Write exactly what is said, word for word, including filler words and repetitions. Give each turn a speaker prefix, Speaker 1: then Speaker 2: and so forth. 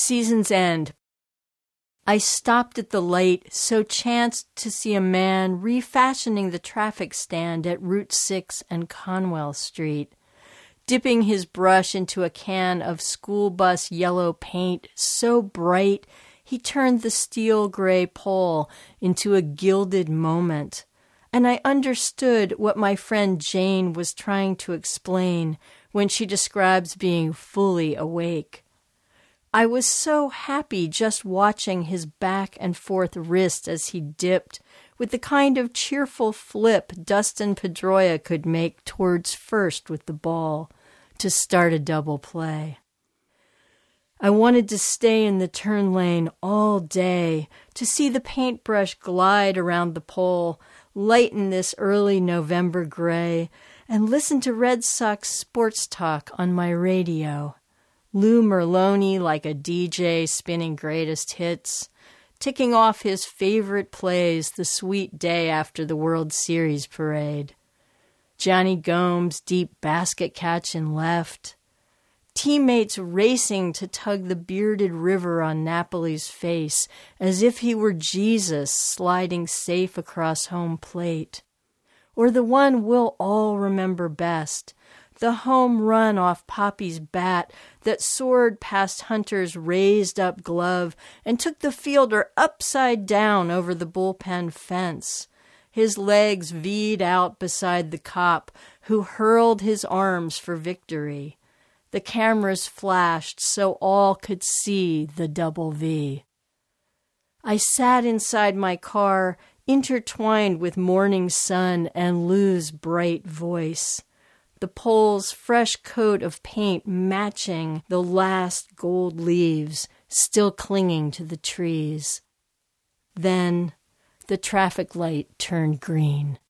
Speaker 1: Season's End. I stopped at the light, so chanced to see a man refashioning the traffic stand at Route six and Conwell Street, dipping his brush into a can of school bus yellow paint so bright he turned the steel gray pole into a gilded moment. And I understood what my friend Jane was trying to explain when she describes being fully awake. I was so happy just watching his back and forth wrist as he dipped, with the kind of cheerful flip Dustin Pedroia could make towards first with the ball to start a double play. I wanted to stay in the turn lane all day, to see the paintbrush glide around the pole, lighten this early November gray, and listen to Red Sox sports talk on my radio. Lou Merloni like a D J spinning greatest hits, ticking off his favorite plays the sweet day after the World Series parade. Johnny Gomes' deep basket catch in left. Teammates racing to tug the bearded river on Napoli's face as if he were Jesus sliding safe across home plate. Or the one we'll all remember best, the home run off Poppy's bat that soared past Hunter's raised-up glove and took the fielder upside down over the bullpen fence. His legs V'd out beside the cop, who hurled his arms for victory. The cameras flashed so all could see the double V. I sat inside my car, intertwined with morning sun and Lou's bright voice. The pole's fresh coat of paint matching the last gold leaves still clinging to the trees. Then the traffic light turned green.